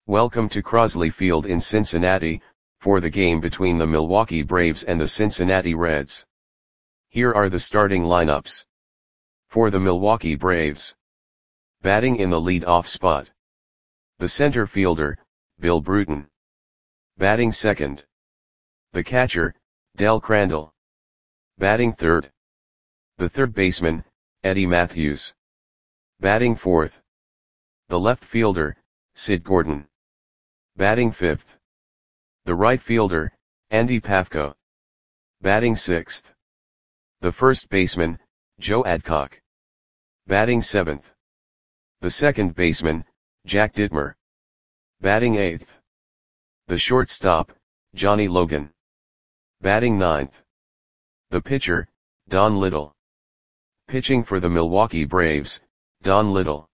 Welcome to Crosley Field in Cincinnati, for the game between the Milwaukee Braves and the Cincinnati Reds. Here are the starting lineups. For the Milwaukee Braves. Batting in the lead-off spot. The center fielder, Bill Bruton. Batting second. The catcher, Del Crandall. Batting third. The third baseman, Eddie Mathews. Batting fourth. The left fielder, Sid Gordon. Batting fifth. The right fielder, Andy Pafko. Batting sixth. The first baseman, Joe Adcock. Batting seventh. The second baseman, Jack Dittmer. Batting eighth. The shortstop, Johnny Logan. Batting ninth. The pitcher, Don Little. Pitching for the Milwaukee Braves, Don Little.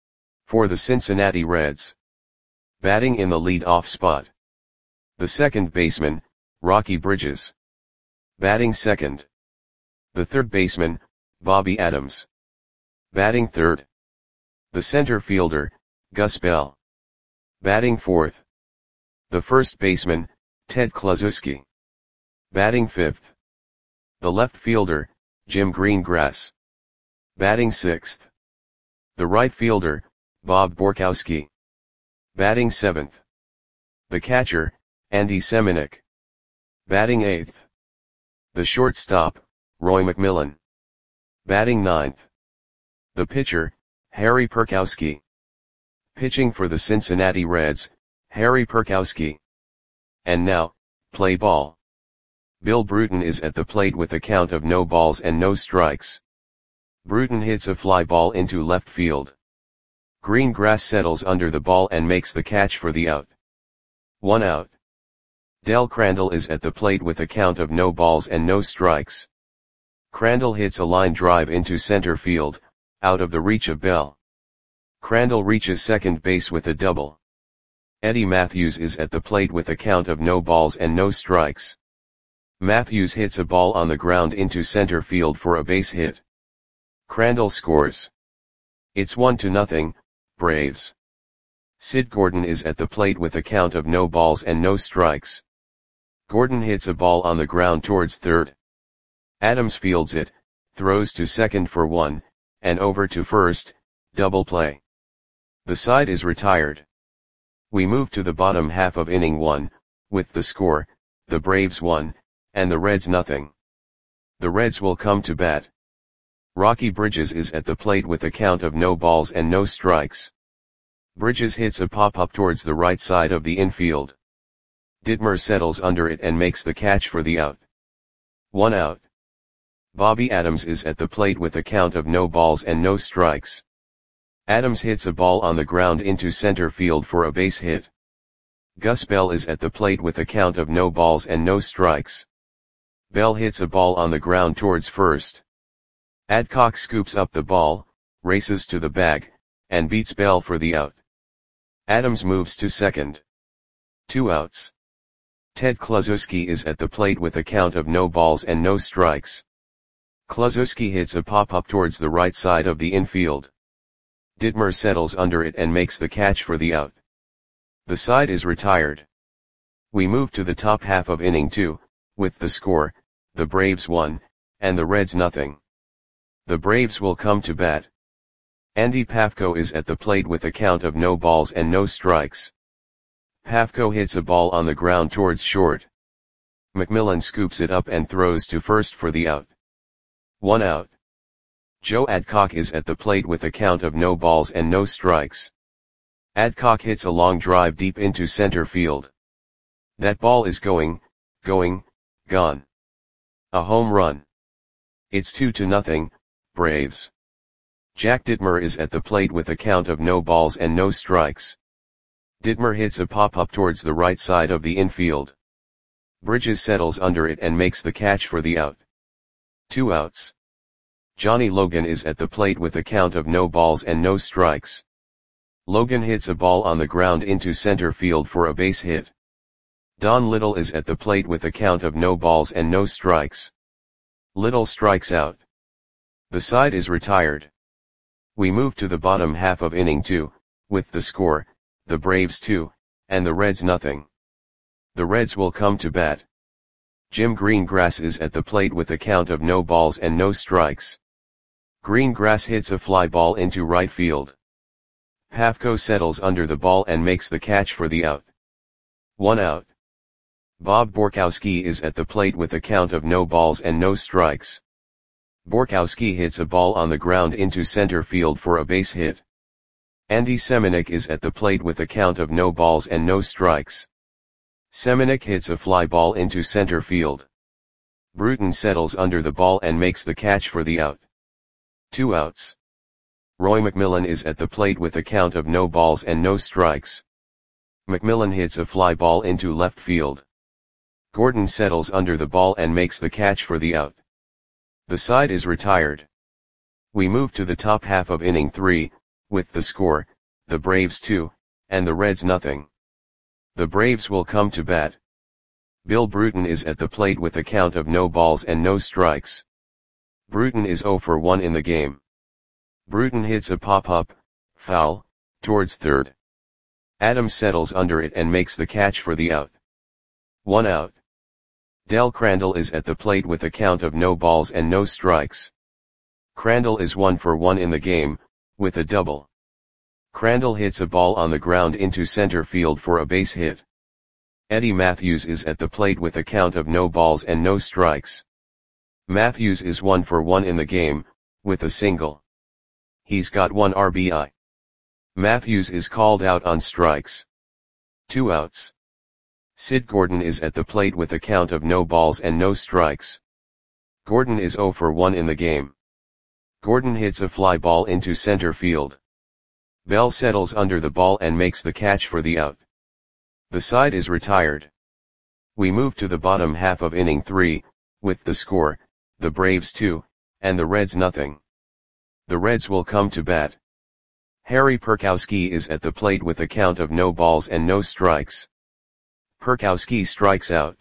For the Cincinnati Reds. Batting in the lead-off spot. The second baseman, Rocky Bridges. Batting second. The third baseman, Bobby Adams. Batting third. The center fielder, Gus Bell. Batting fourth. The first baseman, Ted Kluszewski. Batting fifth. The left fielder, Jim Greengrass. Batting sixth. The right fielder, Bob Borkowski. Batting seventh. The catcher, Andy Semenuk. Batting eighth. The shortstop, Roy McMillan. Batting ninth. The pitcher, Harry Perkowski. Pitching for the Cincinnati Reds, Harry Perkowski. And now, play ball. Bill Bruton is at the plate with a count of no balls and no strikes. Bruton hits a fly ball into left field. Greengrass settles under the ball and makes the catch for the out. 1 out. Del Crandall is at the plate with a count of no balls and no strikes. Crandall hits a line drive into center field, out of the reach of Bell. Crandall reaches second base with a double. Eddie Mathews is at the plate with a count of no balls and no strikes. Mathews hits a ball on the ground into center field for a base hit. Crandall scores. It's 1-0, Braves. Sid Gordon is at the plate with a count of no balls and no strikes. Gordon hits a ball on the ground towards third. Adams fields it, throws to second for 1, and over to first, double play. The side is retired. We move to the bottom half of inning 1, with the score, the Braves 1, and the Reds 0. The Reds will come to bat. Rocky Bridges is at the plate with a count of no balls and no strikes. Bridges hits a pop-up towards the right side of the infield. Dittmer settles under it and makes the catch for the out. 1 out. Bobby Adams is at the plate with a count of no balls and no strikes. Adams hits a ball on the ground into center field for a base hit. Gus Bell is at the plate with a count of no balls and no strikes. Bell hits a ball on the ground towards first. Adcock scoops up the ball, races to the bag, and beats Bell for the out. Adams moves to second. 2 outs. Ted Kluszewski is at the plate with a count of no balls and no strikes. Kluszewski hits a pop-up towards the right side of the infield. Dittmer settles under it and makes the catch for the out. The side is retired. We move to the top half of inning 2, with the score, the Braves 1, and the Reds 0. The Braves will come to bat. Andy Pafko is at the plate with a count of no balls and no strikes. Pafko hits a ball on the ground towards short. McMillan scoops it up and throws to first for the out. 1 out. Joe Adcock is at the plate with a count of no balls and no strikes. Adcock hits a long drive deep into center field. That ball is gone. A home run. It's 2-0, Braves. Jack Dittmer is at the plate with a count of no balls and no strikes. Dittmer hits a pop-up towards the right side of the infield. Bridges settles under it and makes the catch for the out. 2 outs. Johnny Logan is at the plate with a count of no balls and no strikes. Logan hits a ball on the ground into center field for a base hit. Don Little is at the plate with a count of no balls and no strikes. Little strikes out. The side is retired. We move to the bottom half of inning 2, with the score, the Braves 2, and the Reds nothing. The Reds will come to bat. Jim Greengrass is at the plate with a count of no balls and no strikes. Greengrass hits a fly ball into right field. Pafko settles under the ball and makes the catch for the out. 1 out. Bob Borkowski is at the plate with a count of no balls and no strikes. Borkowski hits a ball on the ground into center field for a base hit. Andy Semenuk is at the plate with a count of no balls and no strikes. Semenuk hits a fly ball into center field. Bruton settles under the ball and makes the catch for the out. 2 outs. Roy McMillan is at the plate with a count of no balls and no strikes. McMillan hits a fly ball into left field. Gordon settles under the ball and makes the catch for the out. The side is retired. We move to the top half of inning 3, with the score, the Braves 2, and the Reds nothing. The Braves will come to bat. Bill Bruton is at the plate with a count of no balls and no strikes. Bruton is 0 for 1 in the game. Bruton hits a pop-up, foul, towards third. Adams settles under it and makes the catch for the out. 1 out. Del Crandall is at the plate with a count of no balls and no strikes. Crandall is 1 for 1 in the game, with a double. Crandall hits a ball on the ground into center field for a base hit. Eddie Matthews is at the plate with a count of no balls and no strikes. Matthews is 1 for 1 in the game, with a single. He's got 1 RBI. Matthews is called out on strikes. 2 outs. Sid Gordon is at the plate with a count of no balls and no strikes. Gordon is 0 for 1 in the game. Gordon hits a fly ball into center field. Bell settles under the ball and makes the catch for the out. The side is retired. We move to the bottom half of inning 3, with the score, the Braves 2, and the Reds nothing. The Reds will come to bat. Harry Perkowski is at the plate with a count of no balls and no strikes. Perkowski strikes out.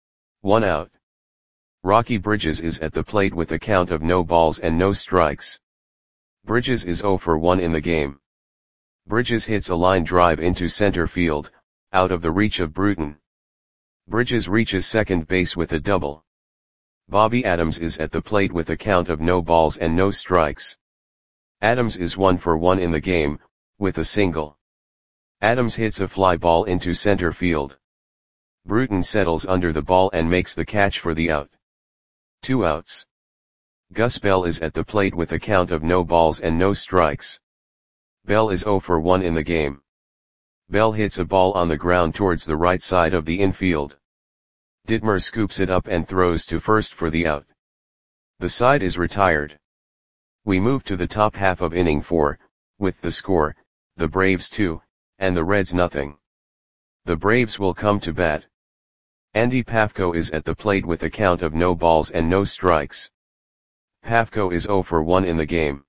1 out. Rocky Bridges is at the plate with a count of no balls and no strikes. Bridges is 0 for 1 in the game. Bridges hits a line drive into center field, out of the reach of Bruton. Bridges reaches second base with a double. Bobby Adams is at the plate with a count of no balls and no strikes. Adams is 1 for 1 in the game, with a single. Adams hits a fly ball into center field. Bruton settles under the ball and makes the catch for the out. 2 outs. Gus Bell is at the plate with a count of no balls and no strikes. Bell is 0 for 1 in the game. Bell hits a ball on the ground towards the right side of the infield. Dittmer scoops it up and throws to first for the out. The side is retired. We move to the top half of inning 4, with the score, the Braves 2, and the Reds nothing. The Braves will come to bat. Andy Pafko is at the plate with a count of no balls and no strikes. Pafko is 0 for 1 in the game.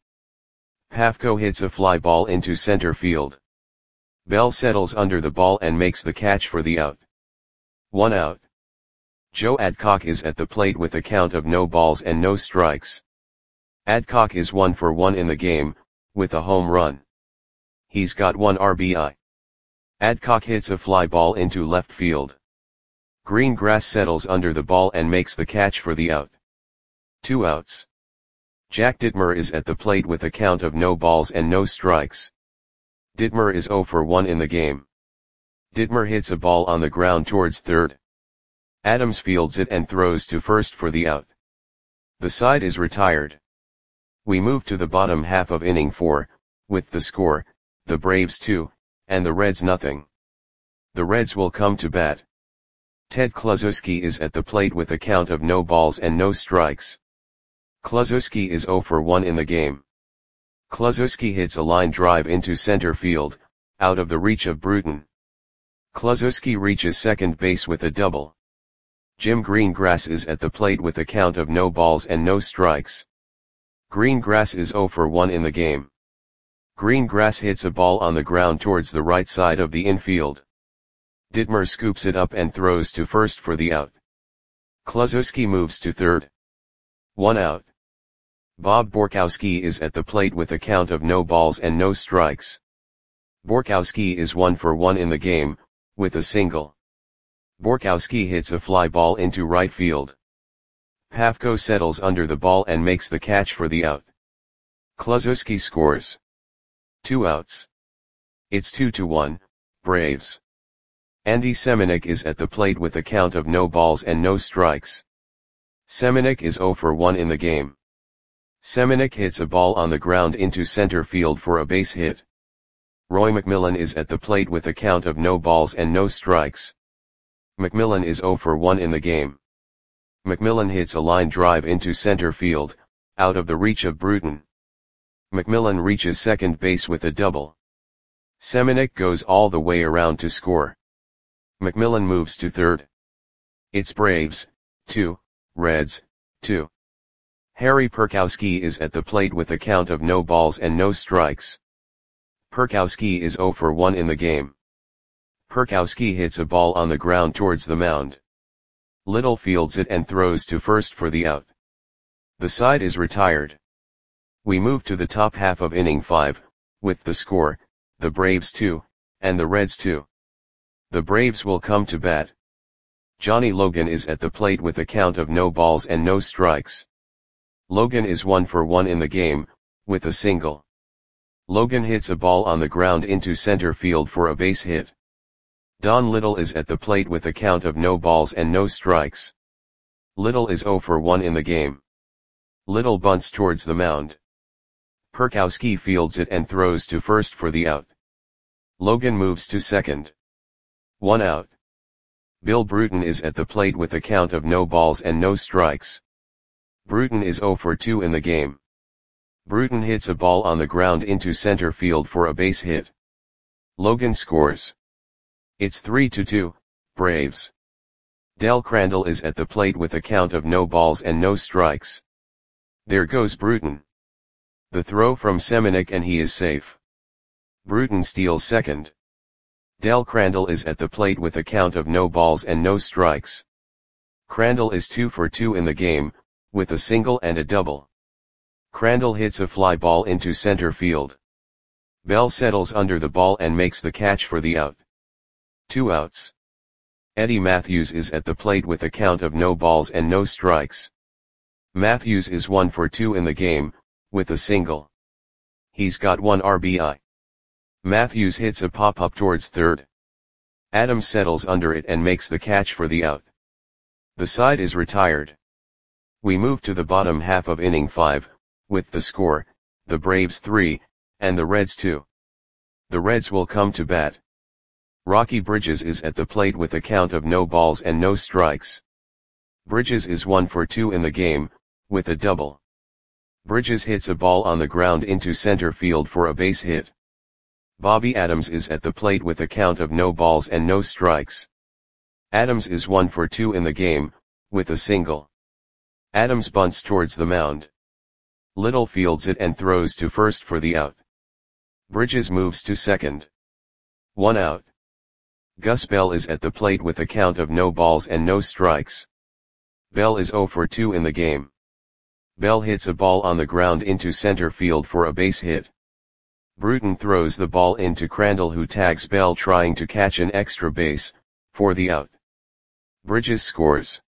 Pafko hits a fly ball into center field. Bell settles under the ball and makes the catch for the out. 1 out. Joe Adcock is at the plate with a count of no balls and no strikes. Adcock is 1 for 1 in the game, with a home run. He's got 1 RBI. Adcock hits a fly ball into left field. Greengrass settles under the ball and makes the catch for the out. 2 outs. Jack Dittmer is at the plate with a count of no balls and no strikes. Dittmer is 0 for 1 in the game. Dittmer hits a ball on the ground towards third. Adams fields it and throws to first for the out. The side is retired. We move to the bottom half of inning 4, with the score, the Braves 2, and the Reds nothing. The Reds will come to bat. Ted Kluszewski is at the plate with a count of no balls and no strikes. Kluszewski is 0 for 1 in the game. Kluszewski hits a line drive into center field, out of the reach of Bruton. Kluszewski reaches second base with a double. Jim Greengrass is at the plate with a count of no balls and no strikes. Greengrass is 0 for 1 in the game. Greengrass hits a ball on the ground towards the right side of the infield. Dittmer scoops it up and throws to first for the out. Kluszewski moves to third. 1 out. Bob Borkowski is at the plate with a count of no balls and no strikes. Borkowski is 1 for 1 in the game, with a single. Borkowski hits a fly ball into right field. Pafko settles under the ball and makes the catch for the out. Kluszewski scores. 2 outs. It's 2-1, Braves. Andy Semenuk is at the plate with a count of no balls and no strikes. Semenuk is 0 for 1 in the game. Semenuk hits a ball on the ground into center field for a base hit. Roy McMillan is at the plate with a count of no balls and no strikes. McMillan is 0 for 1 in the game. McMillan hits a line drive into center field, out of the reach of Bruton. McMillan reaches second base with a double. Semenuk goes all the way around to score. McMillan moves to third. It's Braves, 2, Reds, 2. Harry Perkowski is at the plate with a count of no balls and no strikes. Perkowski is 0 for 1 in the game. Perkowski hits a ball on the ground towards the mound. Little fields it and throws to first for the out. The side is retired. We move to the top half of inning 5, with the score, the Braves 2, and the Reds 2. The Braves will come to bat. Johnny Logan is at the plate with a count of no balls and no strikes. Logan is 1 for 1 in the game, with a single. Logan hits a ball on the ground into center field for a base hit. Don Little is at the plate with a count of no balls and no strikes. Little is 0 for 1 in the game. Little bunts towards the mound. Perkowski fields it and throws to first for the out. Logan moves to second. 1 out. Bill Bruton is at the plate with a count of no balls and no strikes. Bruton is 0 for 2 in the game. Bruton hits a ball on the ground into center field for a base hit. Logan scores. It's 3-2, Braves. Del Crandall is at the plate with a count of no balls and no strikes. There goes Bruton. The throw from Semenuk and he is safe. Bruton steals second. Del Crandall is at the plate with a count of no balls and no strikes. Crandall is 2 for 2 in the game, with a single and a double. Crandall hits a fly ball into center field. Bell settles under the ball and makes the catch for the out. 2 outs. Eddie Matthews is at the plate with a count of no balls and no strikes. Matthews is 1 for 2 in the game, with a single. He's got 1 RBI. Matthews hits a pop-up towards third. Adams settles under it and makes the catch for the out. The side is retired. We move to the bottom half of inning 5, with the score, the Braves 3, and the Reds 2. The Reds will come to bat. Rocky Bridges is at the plate with a count of no balls and no strikes. Bridges is 1 for 2 in the game, with a double. Bridges hits a ball on the ground into center field for a base hit. Bobby Adams is at the plate with a count of no balls and no strikes. Adams is 1 for 2 in the game, with a single. Adams bunts towards the mound. Little fields it and throws to first for the out. Bridges moves to second. 1 out. Gus Bell is at the plate with a count of no balls and no strikes. Bell is 0 for 2 in the game. Bell hits a ball on the ground into center field for a base hit. Bruton throws the ball into Crandall, who tags Bell trying to catch an extra base, for the out. Bridges scores.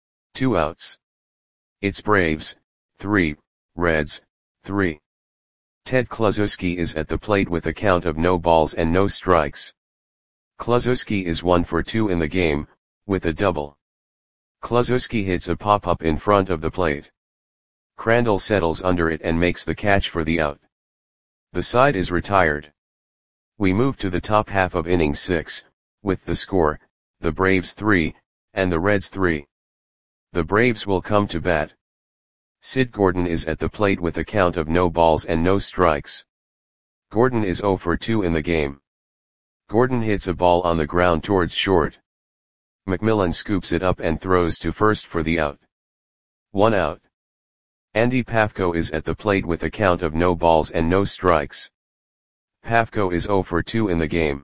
2 outs. It's Braves, 3, Reds, 3. Ted Kluszewski is at the plate with a count of no balls and no strikes. Kluszewski is 1 for 2 in the game, with a double. Kluszewski hits a pop-up in front of the plate. Crandall settles under it and makes the catch for the out. The side is retired. We move to the top half of inning 6, with the score, the Braves 3, and the Reds 3. The Braves will come to bat. Sid Gordon is at the plate with a count of no balls and no strikes. Gordon is 0 for 2 in the game. Gordon hits a ball on the ground towards short. McMillan scoops it up and throws to first for the out. 1 out. Andy Pafko is at the plate with a count of no balls and no strikes. Pafko is 0 for 2 in the game.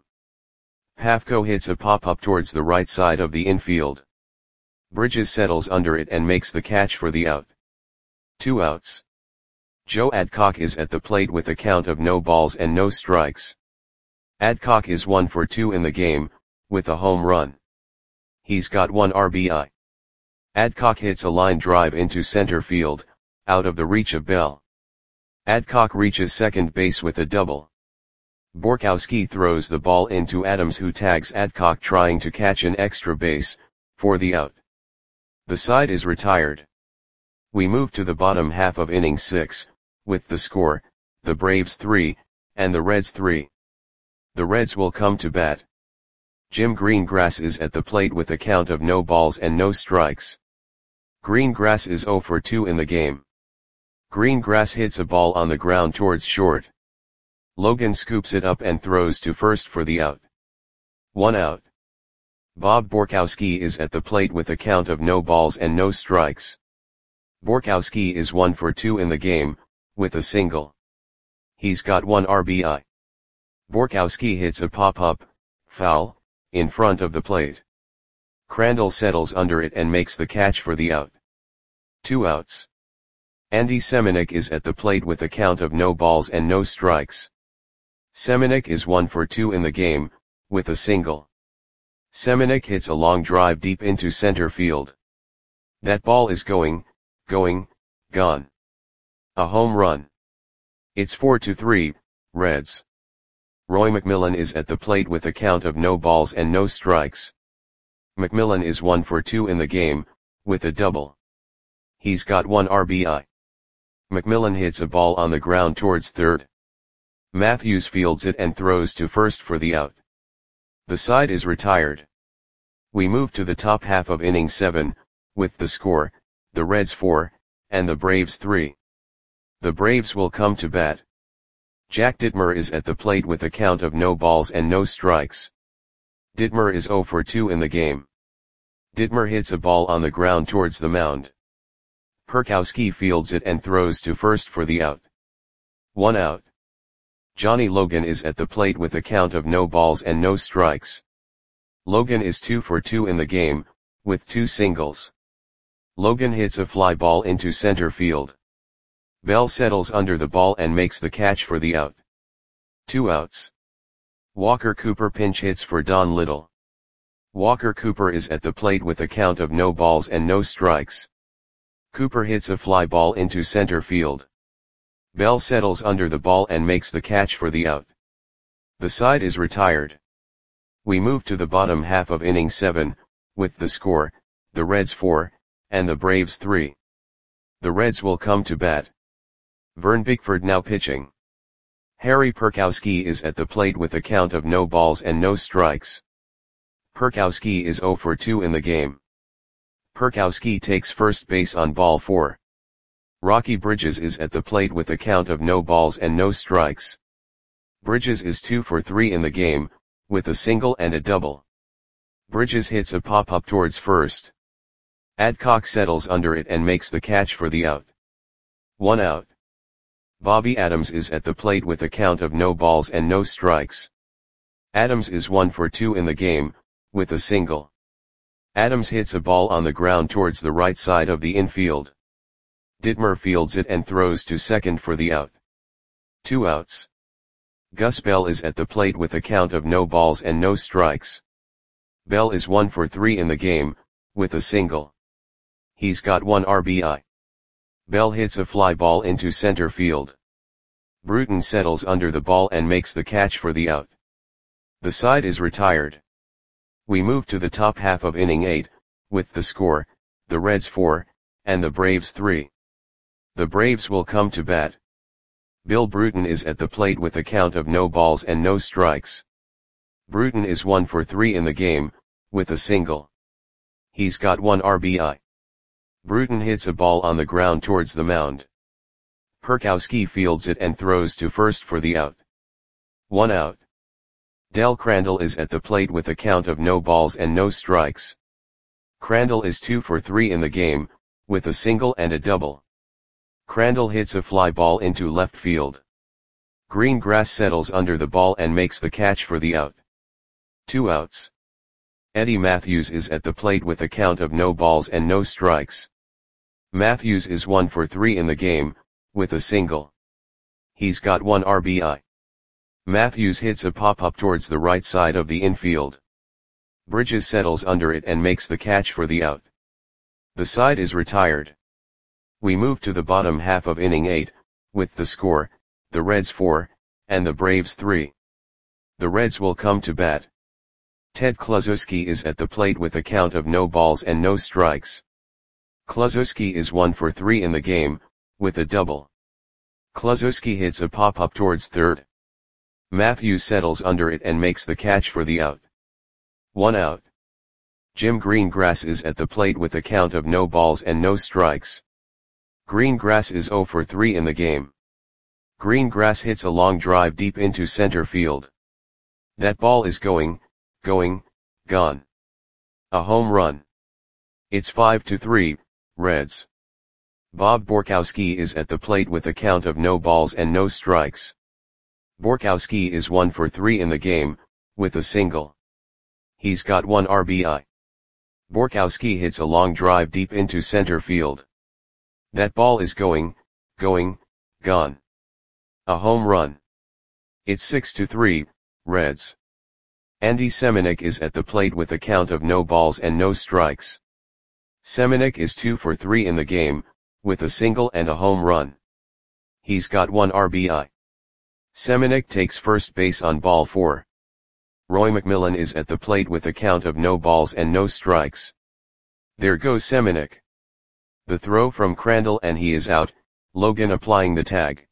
Pafko hits a pop-up towards the right side of the infield. Bridges settles under it and makes the catch for the out. 2 outs. Joe Adcock is at the plate with a count of no balls and no strikes. Adcock is 1 for 2 in the game, with a home run. He's got 1 RBI. Adcock hits a line drive into center field, out of the reach of Bell. Adcock reaches second base with a double. Borkowski throws the ball into Adams, who tags Adcock trying to catch an extra base, for the out. The side is retired. We move to the bottom half of inning 6, with the score, the Braves 3, and the Reds 3. The Reds will come to bat. Jim Greengrass is at the plate with a count of no balls and no strikes. Greengrass is 0 for 2 in the game. Greengrass hits a ball on the ground towards short. Logan scoops it up and throws to first for the out. 1 out. Bob Borkowski is at the plate with a count of no balls and no strikes. Borkowski is 1 for 2 in the game, with a single. He's got 1 RBI. Borkowski hits a pop-up, foul, in front of the plate. Crandall settles under it and makes the catch for the out. 2 outs. Andy Semenuk is at the plate with a count of no balls and no strikes. Semenuk is 1 for 2 in the game, with a single. Semenuk hits a long drive deep into center field. That ball is gone. A home run. It's 4-3, Reds. Roy McMillan is at the plate with a count of no balls and no strikes. McMillan is 1 for 2 in the game, with a double. He's got 1 RBI. McMillan hits a ball on the ground towards third. Matthews fields it and throws to first for the out. The side is retired. We move to the top half of inning 7, with the score, the Reds 4, and the Braves 3. The Braves will come to bat. Jack Dittmer is at the plate with a count of no balls and no strikes. Dittmer is 0 for 2 in the game. Dittmer hits a ball on the ground towards the mound. Perkowski fields it and throws to first for the out. 1 out. Johnny Logan is at the plate with a count of no balls and no strikes. Logan is 2 for 2 in the game, with 2 singles. Logan hits a fly ball into center field. Bell settles under the ball and makes the catch for the out. 2 outs. Walker Cooper pinch hits for Don Little. Walker Cooper is at the plate with a count of no balls and no strikes. Cooper hits a fly ball into center field. Bell settles under the ball and makes the catch for the out. The side is retired. We move to the bottom half of inning 7, with the score, the Reds 4, and the Braves 3. The Reds will come to bat. Vern Bickford now pitching. Harry Perkowski is at the plate with a count of no balls and no strikes. Perkowski is 0 for 2 in the game. Perkowski takes first base on ball 4. Rocky Bridges is at the plate with a count of no balls and no strikes. Bridges is 2 for 3 in the game, with a single and a double. Bridges hits a pop-up towards first. Adcock settles under it and makes the catch for the out. 1 out. Bobby Adams is at the plate with a count of no balls and no strikes. Adams is 1 for 2 in the game, with a single. Adams hits a ball on the ground towards the right side of the infield. Dittmer fields it and throws to second for the out. 2 outs. Gus Bell is at the plate with a count of no balls and no strikes. Bell is 1 for 3 in the game, with a single. He's got 1 RBI. Bell hits a fly ball into center field. Bruton settles under the ball and makes the catch for the out. The side is retired. We move to the top half of inning 8, with the score, the Reds 4, and the Braves 3. The Braves will come to bat. Bill Bruton is at the plate with a count of no balls and no strikes. Bruton is 1 for 3 in the game, with a single. He's got 1 RBI. Bruton hits a ball on the ground towards the mound. Perkowski fields it and throws to first for the out. 1 out. Del Crandall is at the plate with a count of no balls and no strikes. Crandall is 2 for 3 in the game, with a single and a double. Crandall hits a fly ball into left field. Greengrass settles under the ball and makes the catch for the out. 2 outs. Eddie Matthews is at the plate with a count of no balls and no strikes. Matthews is 1 for 3 in the game, with a single. He's got 1 RBI. Matthews hits a pop-up towards the right side of the infield. Bridges settles under it and makes the catch for the out. The side is retired. We move to the bottom half of inning 8, with the score, the Reds 4, and the Braves 3. The Reds will come to bat. Ted Kluszewski is at the plate with a count of no balls and no strikes. Kluszewski is 1 for 3 in the game, with a double. Kluszewski hits a pop-up towards third. Matthews settles under it and makes the catch for the out. 1 out. Jim Greengrass is at the plate with a count of no balls and no strikes. Greengrass is 0 for 3 in the game. Greengrass hits a long drive deep into center field. That ball is gone. A home run. It's 5-3, Reds. Bob Borkowski is at the plate with a count of no balls and no strikes. Borkowski is 1 for 3 in the game, with a single. He's got 1 RBI. Borkowski hits a long drive deep into center field. That ball is gone. A home run. It's 6-3, Reds. Andy Semenuk is at the plate with a count of no balls and no strikes. Semenuk is 2 for 3 in the game, with a single and a home run. He's got 1 RBI. Semenuk takes first base on ball 4. Roy McMillan is at the plate with a count of no balls and no strikes. There goes Semenuk. The throw from Crandall and he is out, Logan applying the tag.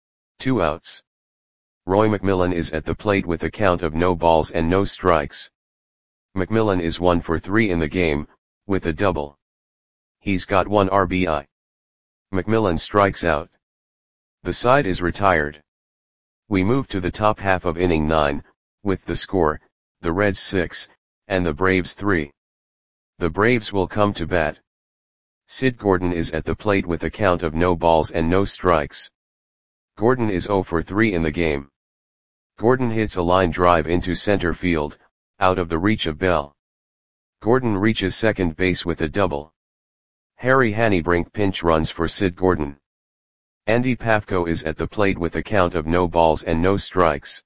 2 outs. Roy McMillan is at the plate with a count of no balls and no strikes. McMillan is 1 for 3 in the game, with a double. He's got 1 RBI. McMillan strikes out. The side is retired. We move to the top half of inning 9, with the score, the Reds 6, and the Braves 3. The Braves will come to bat. Sid Gordon is at the plate with a count of no balls and no strikes. Gordon is 0 for 3 in the game. Gordon hits a line drive into center field, out of the reach of Bell. Gordon reaches second base with a double. Harry Hannebrink pinch runs for Sid Gordon. Andy Pafko is at the plate with a count of no balls and no strikes.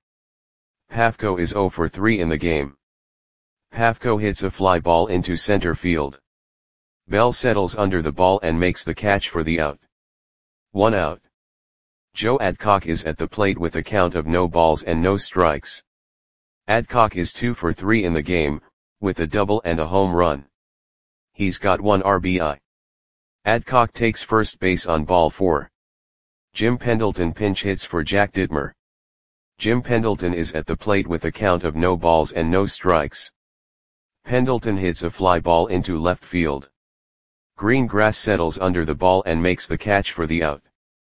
Pafko is 0 for 3 in the game. Pafko hits a fly ball into center field. Bell settles under the ball and makes the catch for the out. 1 out. Joe Adcock is at the plate with a count of no balls and no strikes. Adcock is 2 for 3 in the game, with a double and a home run. He's got 1 RBI. Adcock takes first base on ball 4. Jim Pendleton pinch hits for Jack Dittmer. Jim Pendleton is at the plate with a count of no balls and no strikes. Pendleton hits a fly ball into left field. Greengrass settles under the ball and makes the catch for the out.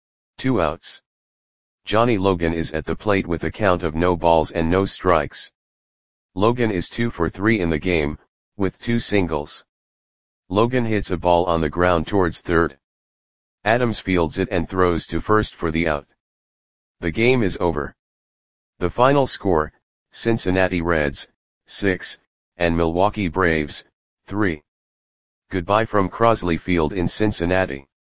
2 outs. Johnny Logan is at the plate with a count of no balls and no strikes. Logan is 2 for 3 in the game, with 2 singles. Logan hits a ball on the ground towards third. Adams fields it and throws to first for the out. The game is over. The final score, Cincinnati Reds, 6, and Milwaukee Braves, 3. Goodbye from Crosley Field in Cincinnati.